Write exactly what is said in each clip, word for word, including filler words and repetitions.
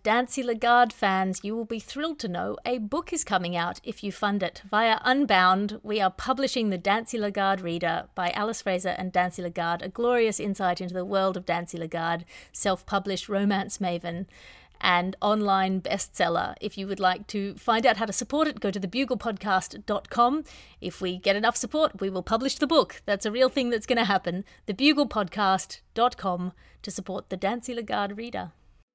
Dancy Lagarde fans, you will be thrilled to know a book is coming out if you fund it. Via Unbound, we are publishing the Dancy Lagarde Reader by Alice Fraser and Dancy Lagarde, a glorious insight into the world of Dancy Lagarde, self-published romance maven and online bestseller. If you would like to find out how to support it, go to the bugle podcast dot com. If we get enough support, we will publish the book. That's a real thing that's going to happen. the bugle podcast dot com to support the Dancy Lagarde Reader.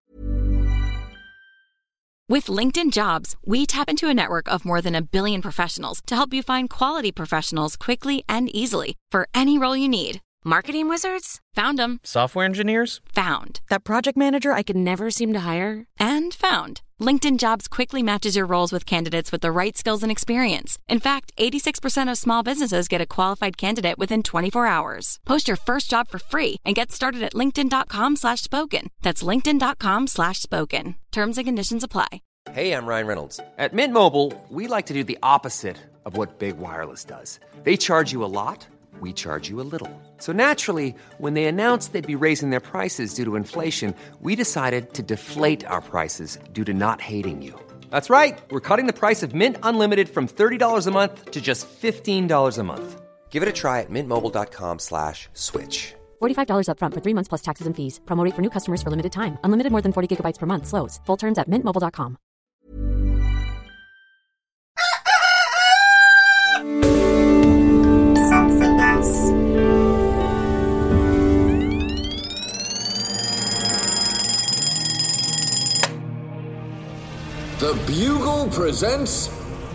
With LinkedIn Jobs, we tap into a network of more than a billion professionals to help you find quality professionals quickly and easily for any role you need. Marketing wizards? Found them. Software engineers? Found. That project manager I could never seem to hire? And found. LinkedIn Jobs quickly matches your roles with candidates with the right skills and experience. In fact, eighty-six percent of small businesses get a qualified candidate within twenty-four hours. Post your first job for free and get started at linkedin.com slash spoken. That's linkedin.com slash spoken. Terms and conditions apply. Hey, I'm Ryan Reynolds. At Mint Mobile, we like to do the opposite of what Big Wireless does. They charge you a lot, we charge you a little. So naturally, when they announced they'd be raising their prices due to inflation, we decided to deflate our prices due to not hating you. That's right. We're cutting the price of Mint Unlimited from thirty dollars a month to just fifteen dollars a month. Give it a try at mintmobile.com slash switch. forty-five dollars up front for three months plus taxes and fees. Promo rate for new customers for limited time. Unlimited more than forty gigabytes per month. Slows full terms at mint mobile dot com. Something else. The Bugle presents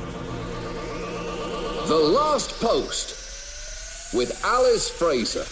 The Last Post with Alice Fraser.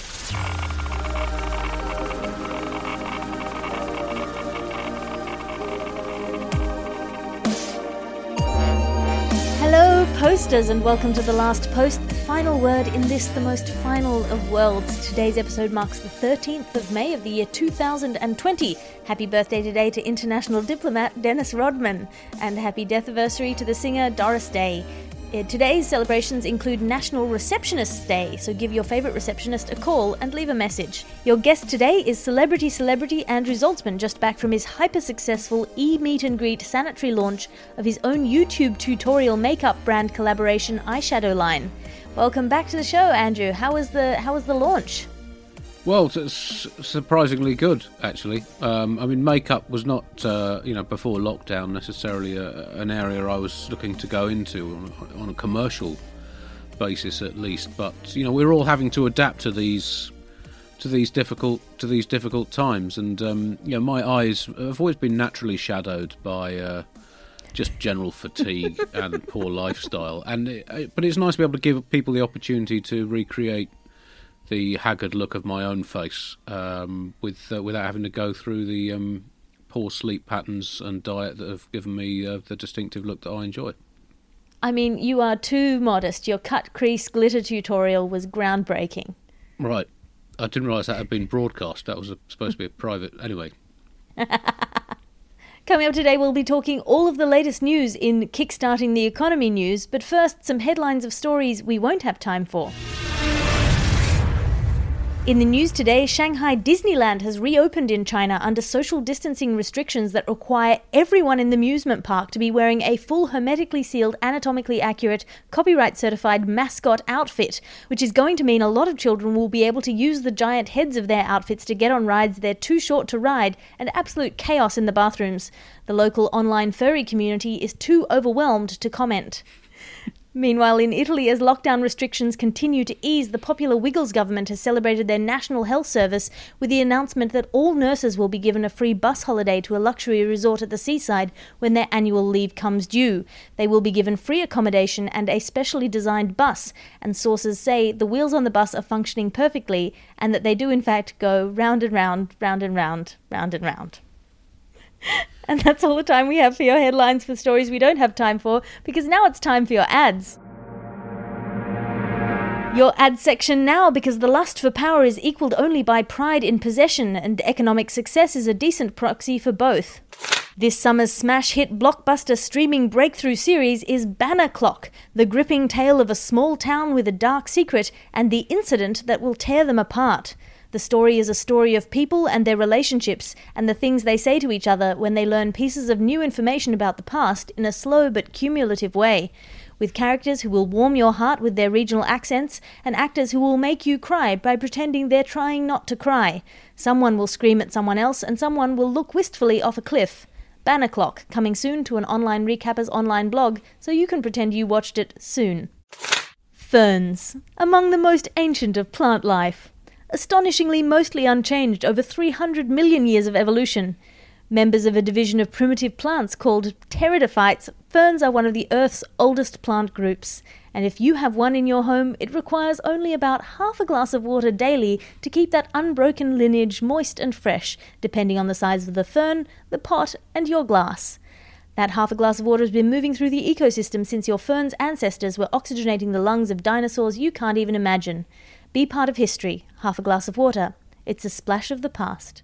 Hello, posters, and welcome to The Last Post, the final word in this, the most final of worlds. Today's episode marks the thirteenth of May of the year two thousand twenty. Happy birthday today to international diplomat Dennis Rodman, and happy death-versary to the singer Doris Day. Today's celebrations include National Receptionist Day, so give your favourite receptionist a call and leave a message. Your guest today is celebrity celebrity Andrew Zaltzman, just back from his hyper-successful e-meet and greet sanitary launch of his own YouTube tutorial makeup brand collaboration Eyeshadow Line. Welcome back to the show, Andrew. How was the how was the launch? Well, it's surprisingly good, actually. Um, I mean, makeup was not, uh, you know, before lockdown necessarily a, an area I was looking to go into on, on a commercial basis, at least. But you know, we're all having to adapt to these to these difficult to these difficult times, and um, you know, my eyes have always been naturally shadowed by uh, just general fatigue and poor lifestyle. And it, but it's nice to be able to give people the opportunity to recreate the haggard look of my own face, um, with uh, without having to go through the um, poor sleep patterns and diet that have given me uh, the distinctive look that I enjoy. I mean, you are too modest. Your cut crease glitter tutorial was groundbreaking. Right. I didn't realise that had been broadcast. That was a, supposed to be a private... Anyway. Coming up today, we'll be talking all of the latest news in Kickstarting the Economy news, but first, some headlines of stories we won't have time for. In the news today, Shanghai Disneyland has reopened in China under social distancing restrictions that require everyone in the amusement park to be wearing a full hermetically sealed, anatomically accurate, copyright-certified mascot outfit, which is going to mean a lot of children will be able to use the giant heads of their outfits to get on rides they're too short to ride, and absolute chaos in the bathrooms. The local online furry community is too overwhelmed to comment. Meanwhile, in Italy, as lockdown restrictions continue to ease, the popular Wiggles government has celebrated their National Health Service with the announcement that all nurses will be given a free bus holiday to a luxury resort at the seaside when their annual leave comes due. They will be given free accommodation and a specially designed bus, and sources say the wheels on the bus are functioning perfectly and that they do in fact go round and round, round and round, round and round. And that's all the time we have for your headlines for stories we don't have time for, because now it's time for your ads. Your ad section now, because the lust for power is equalled only by pride in possession, and economic success is a decent proxy for both. This summer's smash hit blockbuster streaming breakthrough series is Banner Clock, the gripping tale of a small town with a dark secret and the incident that will tear them apart. The story is a story of people and their relationships and the things they say to each other when they learn pieces of new information about the past in a slow but cumulative way, with characters who will warm your heart with their regional accents and actors who will make you cry by pretending they're trying not to cry. Someone will scream at someone else and someone will look wistfully off a cliff. Banner Clock, coming soon to an online recapper's online blog, so you can pretend you watched it soon. Ferns, among the most ancient of plant life. Astonishingly mostly unchanged over three hundred million years of evolution. Members of a division of primitive plants called pteridophytes, ferns are one of the Earth's oldest plant groups. And if you have one in your home, it requires only about half a glass of water daily to keep that unbroken lineage moist and fresh, depending on the size of the fern, the pot, and your glass. That half a glass of water has been moving through the ecosystem since your fern's ancestors were oxygenating the lungs of dinosaurs you can't even imagine. Be part of history. Half a glass of water. It's a splash of the past.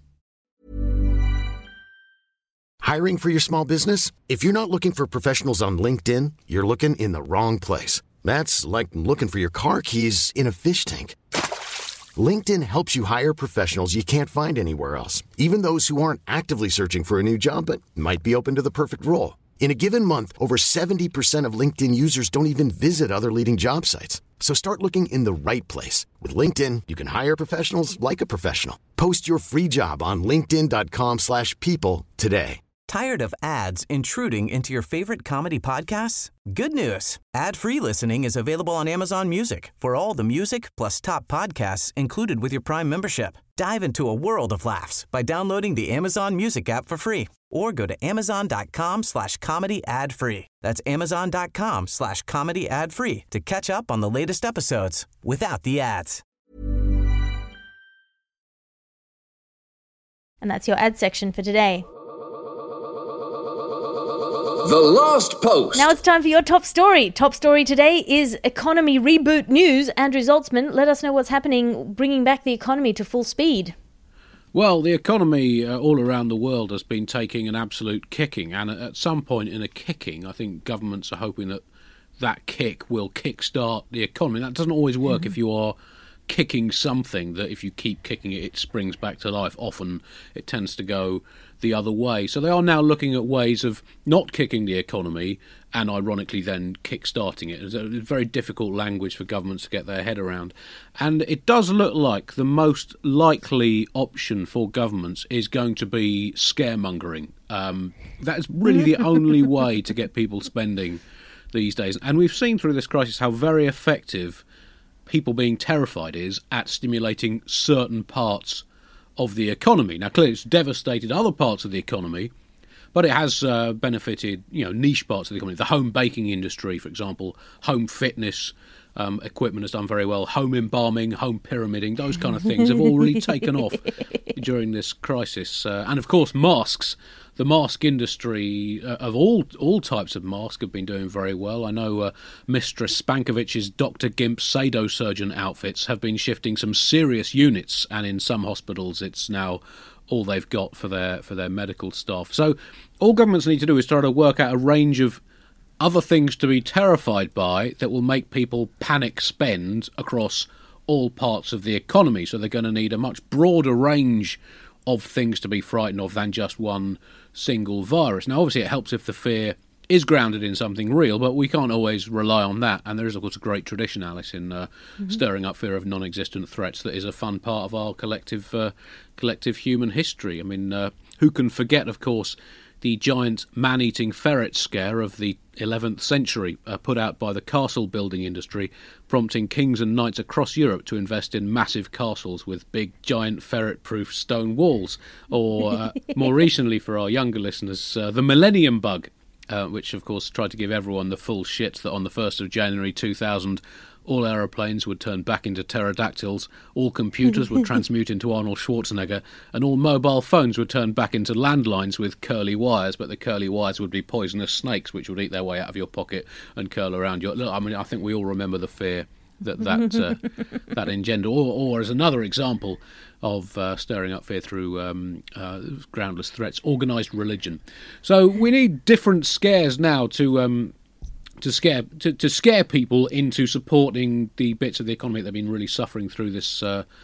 Hiring for your small business? If you're not looking for professionals on LinkedIn, you're looking in the wrong place. That's like looking for your car keys in a fish tank. LinkedIn helps you hire professionals you can't find anywhere else, even those who aren't actively searching for a new job but might be open to the perfect role. In a given month, over seventy percent of LinkedIn users don't even visit other leading job sites. So start looking in the right place. With LinkedIn, you can hire professionals like a professional. Post your free job on linkedin.com slash people today. Tired of ads intruding into your favorite comedy podcasts? Good news. Ad-free listening is available on Amazon Music for all the music plus top podcasts included with your Prime membership. Dive into a world of laughs by downloading the Amazon Music app for free or go to amazon.com slash comedy ad free. That's amazon.com slash comedy ad free to catch up on the latest episodes without the ads. And that's your ad section for today. The Last Post. Now it's time for your top story. Top story today is economy reboot news. Andrew Zaltzman, let us know what's happening, bringing back the economy to full speed. Well, the economy uh, all around the world has been taking an absolute kicking, and at some point in a kicking, I think governments are hoping that that kick will kickstart the economy. That doesn't always work mm-hmm. if you are kicking something, that if you keep kicking it, it springs back to life. Often it tends to go the other way. So they are now looking at ways of not kicking the economy and ironically then kick-starting it. It's a very difficult language for governments to get their head around. And it does look like the most likely option for governments is going to be scaremongering. Um, that's really the only way to get people spending these days. And we've seen through this crisis how very effective people being terrified is at stimulating certain parts of the economy. Now, clearly it's devastated other parts of the economy, but it has uh, benefited, you know, niche parts of the economy. The home baking industry, for example, home fitness um, equipment has done very well. Home embalming, home pyramiding, those kind of things have all really taken off during this crisis. Uh, and of course, masks. The mask industry uh, of all all types of masks have been doing very well. I know uh, Mistress Spankovich's Doctor Gimp sadosurgeon outfits have been shifting some serious units, and in some hospitals it's now all they've got for their for their medical staff. So all governments need to do is try to work out a range of other things to be terrified by that will make people panic spend across all parts of the economy. So they're going to need a much broader range of things to be frightened of than just one single virus. Now, obviously, it helps if the fear is grounded in something real, but we can't always rely on that. And there is, of course, a great tradition, Alice, in uh, mm-hmm. stirring up fear of non-existent threats that is a fun part of our collective uh, collective human history. I mean, uh, who can forget, of course, the giant man-eating ferret scare of the eleventh century, uh, put out by the castle building industry, prompting kings and knights across Europe to invest in massive castles with big, giant, ferret-proof stone walls. Or, uh, more recently for our younger listeners, uh, the Millennium Bug, uh, which, of course, tried to give everyone the full shit that on the first of January two thousand, all aeroplanes would turn back into pterodactyls, all computers would transmute into Arnold Schwarzenegger, and all mobile phones would turn back into landlines with curly wires, but the curly wires would be poisonous snakes which would eat their way out of your pocket and curl around your... Look, I mean, I think we all remember the fear that that, uh, that engendered. Or, or as another example of uh, stirring up fear through um, uh, groundless threats, organised religion. So we need different scares now to... Um, To scare to, to scare people into supporting the bits of the economy that have been really suffering through this uh,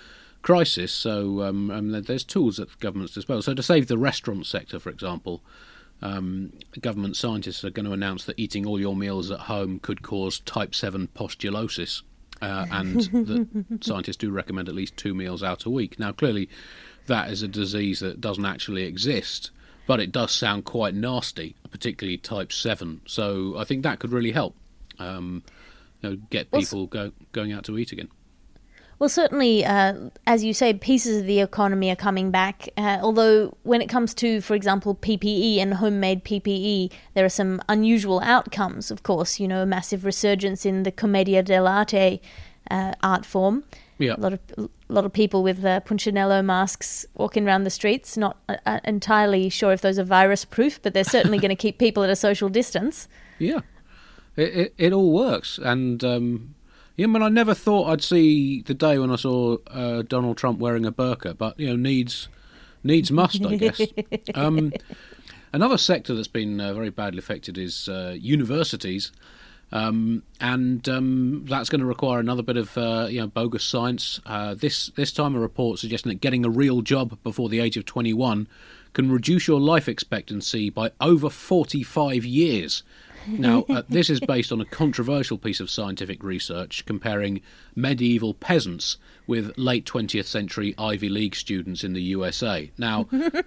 crisis. So um, um, there's tools at the government's disposal. So to save the restaurant sector, for example, um, government scientists are going to announce that eating all your meals at home could cause type seven postulosis. Uh, and the scientists do recommend at least two meals out a week. Now, clearly, that is a disease that doesn't actually exist, but it does sound quite nasty, particularly type seven. So I think that could really help, um, you know, get people go, going out to eat again. Well, certainly, uh, as you say, pieces of the economy are coming back. Uh, although when it comes to, for example, P P E and homemade P P E, there are some unusual outcomes, of course. You know, a massive resurgence in the commedia dell'arte uh, art form. Yeah. A lot of a lot of people with uh, Punchinello masks walking around the streets. Not uh, entirely sure if those are virus-proof, but they're certainly going to keep people at a social distance. Yeah, it it, it all works, and. Um... Yeah, I mean, I never thought I'd see the day when I saw uh, Donald Trump wearing a burqa, but, you know, needs needs must, I guess. Um, another sector that's been uh, very badly affected is uh, universities, um, and um, that's going to require another bit of, uh, you know, bogus science. Uh, this, this time a report suggesting that getting a real job before the age of twenty-one can reduce your life expectancy by over forty-five years. Now, uh, this is based on a controversial piece of scientific research comparing medieval peasants with late twentieth century Ivy League students in the U S A. Now,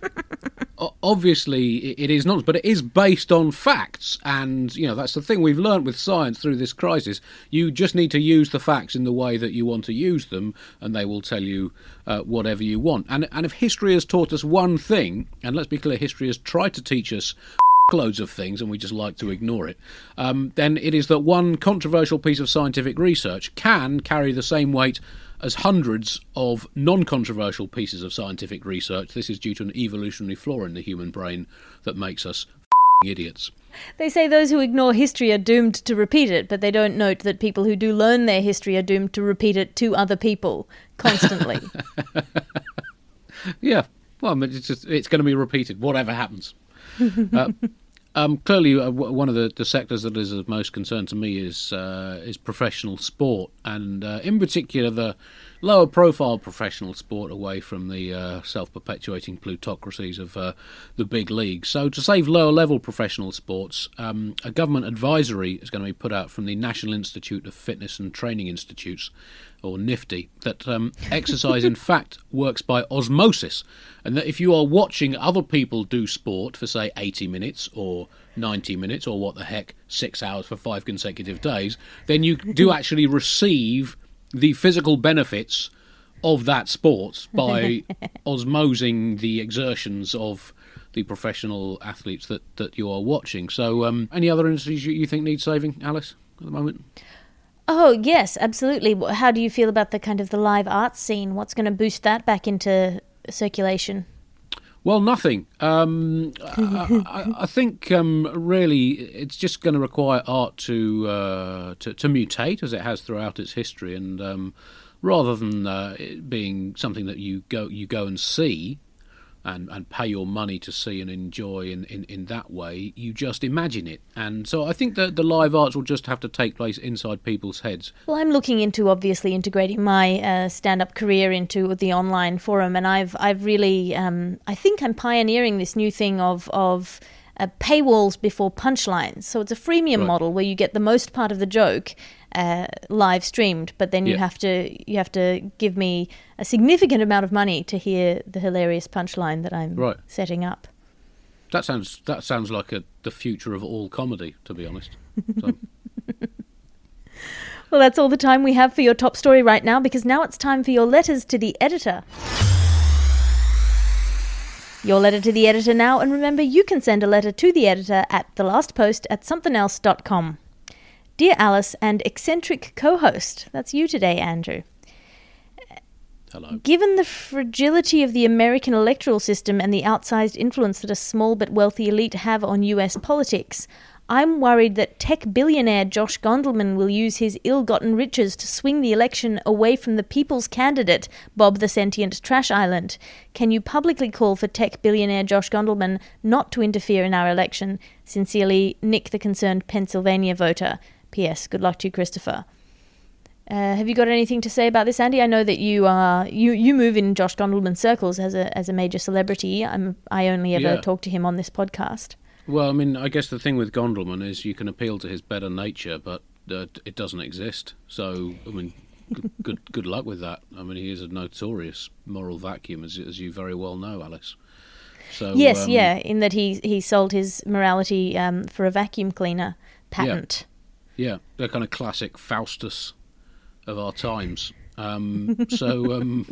obviously it is not, but it is based on facts. And, you know, that's the thing we've learned with science through this crisis. You just need to use the facts in the way that you want to use them, and they will tell you uh, whatever you want. And, and if history has taught us one thing, and let's be clear, history has tried to teach us loads of things and we just like to ignore it, um, then it is that one controversial piece of scientific research can carry the same weight as hundreds of non-controversial pieces of scientific research. This is due to an evolutionary flaw in the human brain that makes us idiots. They say those who ignore history are doomed to repeat it, but they don't note that people who do learn their history are doomed to repeat it to other people constantly. Yeah, well, I mean, it's just, it's going to be repeated, whatever happens. uh, um, clearly, uh, w- one of the, the sectors that is of most concern to me is uh, is professional sport, and uh, in particular the lower profile professional sport away from the uh, self-perpetuating plutocracies of uh, the big leagues. So to save lower level professional sports, um, a government advisory is going to be put out from the National Institute of Fitness and Training Institutes, or NIFTY, that um, exercise in fact works by osmosis, and that if you are watching other people do sport for, say, eighty minutes or ninety minutes or what the heck, six hours for five consecutive days, then you do actually receive the physical benefits of that sport by osmosing the exertions of the professional athletes that, that you are watching. So um, any other industries you, you think need saving, Alice, at the moment? Oh, yes, absolutely. How do you feel about the kind of the live arts scene? What's going to boost that back into circulation? Well, nothing. Um, I, I, I think um, really it's just going to require art to, uh, to to mutate as it has throughout its history, and um, rather than uh, it being something that you go you go and see and, and pay your money to see and enjoy in, in, in that way, you just imagine it. And so I think that the live arts will just have to take place inside people's heads. Well, I'm looking into obviously integrating my uh, stand-up career into the online forum, and I've I've really um, I think I'm pioneering this new thing of of uh, paywalls before punchlines. So it's a freemium Right. model where you get the most part of the joke uh, live streamed, but then you Yeah. have to you have to give me a significant amount of money to hear the hilarious punchline that I'm Right. setting up. That sounds that sounds like a, the future of all comedy, to be honest. So. Well, that's all the time we have for your top story right now, because now it's time for your letters to the editor. Your letter to the editor now, and remember you can send a letter to the editor at the last post at something else dot com. Dear Alice and eccentric co-host, that's you today, Andrew. Hello. Given the fragility of the American electoral system and the outsized influence that a small but wealthy elite have on U S politics, I'm worried that tech billionaire Josh Gondelman will use his ill-gotten riches to swing the election away from the people's candidate, Bob the Sentient Trash Island. Can you publicly call for tech billionaire Josh Gondelman not to interfere in our election? Sincerely, Nick the Concerned Pennsylvania Voter. P S. Good luck to you, Christopher. Uh, have you got anything to say about this, Andy? I know that you are you, you move in Josh Gondelman circles as a as a major celebrity. I'm I only ever Yeah. talk to him on this podcast. Well, I mean, I guess the thing with Gondelman is you can appeal to his better nature, but uh, it doesn't exist. So, I mean, good, good good luck with that. I mean, he is a notorious moral vacuum, as as you very well know, Alice. So Yes, um, yeah, in that he he sold his morality um, for a vacuum cleaner patent. Yeah, they're kind of classic Faustus of our times. Um, so, um,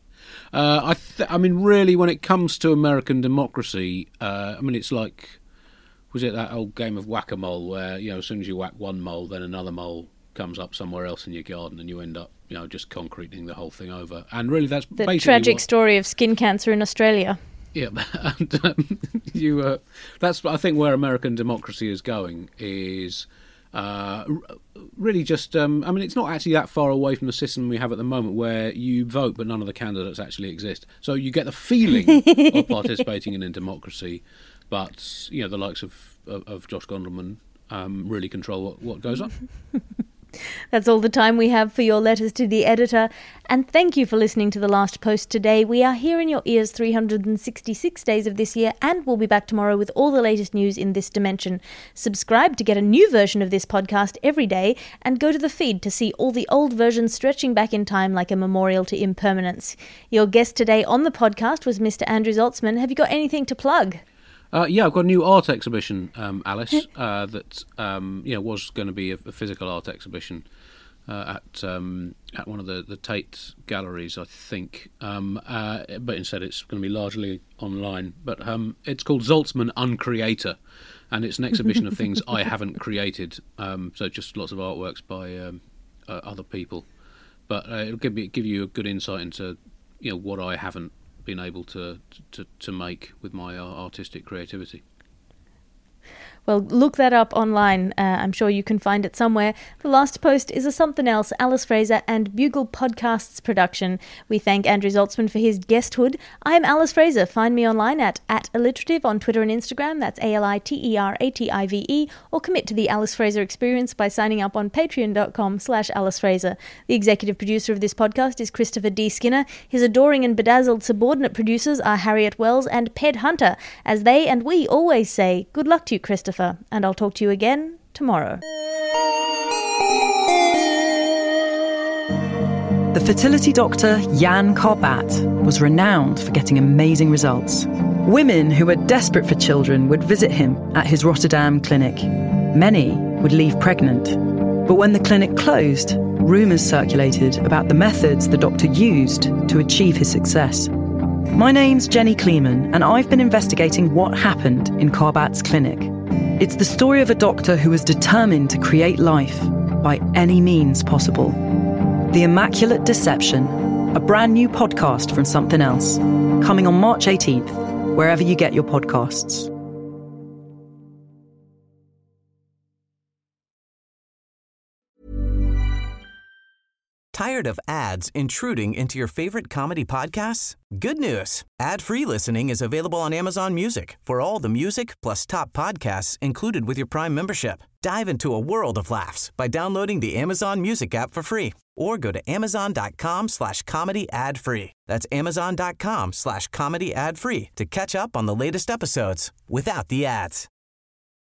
uh, I, th- I mean, really, when it comes to American democracy, uh, I mean, it's like, was it that old game of whack-a-mole where, you know, as soon as you whack one mole, then another mole comes up somewhere else in your garden, and you end up, you know, just concreting the whole thing over. And really, that's The basically tragic what, story of skin cancer in Australia. Yeah, and um, you. Uh, that's I think where American democracy is going is. Uh, really just, um, I mean, it's not actually that far away from the system we have at the moment where you vote but none of the candidates actually exist. So you get the feeling of participating in a democracy, but, you know, the likes of, of, of Josh Gondelman um, really control what, what goes on. That's all the time we have for your letters to the editor. And thank you for listening to The Last Post today. We are here in your ears three hundred sixty-six days of this year, and we'll be back tomorrow with all the latest news in this dimension. Subscribe to get a new version of this podcast every day, and go to the feed to see all the old versions stretching back in time like a memorial to impermanence. Your guest today on the podcast was Mister Andrew Zaltzman. Have you got anything to plug? Uh, yeah, I've got a new art exhibition, um, Alice, uh, that um, you know was going to be a, a physical art exhibition uh, at um, at one of the, the Tate galleries, I think. Um, uh, but instead, it's going to be largely online. But um, it's called Zaltzman Uncreator, and it's an exhibition of things I haven't created. Um, so just lots of artworks by um, uh, other people. But uh, it'll give me give you a good insight into you know what I haven't been able to, to to make with my artistic creativity. Well, look that up online. Uh, I'm sure you can find it somewhere. The Last Post is a Something Else, Alice Fraser and Bugle Podcasts production. We thank Andrew Zaltzman for his guesthood. I'm Alice Fraser. Find me online at, at alliterative on Twitter and Instagram. That's A L I T E R A T I V E. Or commit to the Alice Fraser experience by signing up on patreon.com slash Alice Fraser. The executive producer of this podcast is Christopher D. Skinner. His adoring and bedazzled subordinate producers are Harriet Wells and Ped Hunter. As they and we always say, good luck to you, Christopher. And I'll talk to you again tomorrow. The fertility doctor Jan Karbat was renowned for getting amazing results. Women who were desperate for children would visit him at his Rotterdam clinic. Many would leave pregnant. But when the clinic closed, rumours circulated about the methods the doctor used to achieve his success. My name's Jenny Kleeman, and I've been investigating what happened in Karbat's clinic. It's the story of a doctor who was determined to create life by any means possible. The Immaculate Deception, a brand new podcast from Something Else, coming on March eighteenth, wherever you get your podcasts. Tired of ads intruding into your favorite comedy podcasts? Good news. Ad-free listening is available on Amazon Music for all the music plus top podcasts included with your Prime membership. Dive into a world of laughs by downloading the Amazon Music app for free or go to amazon.com slash comedy ad free. That's amazon.com slash comedy ad free to catch up on the latest episodes without the ads.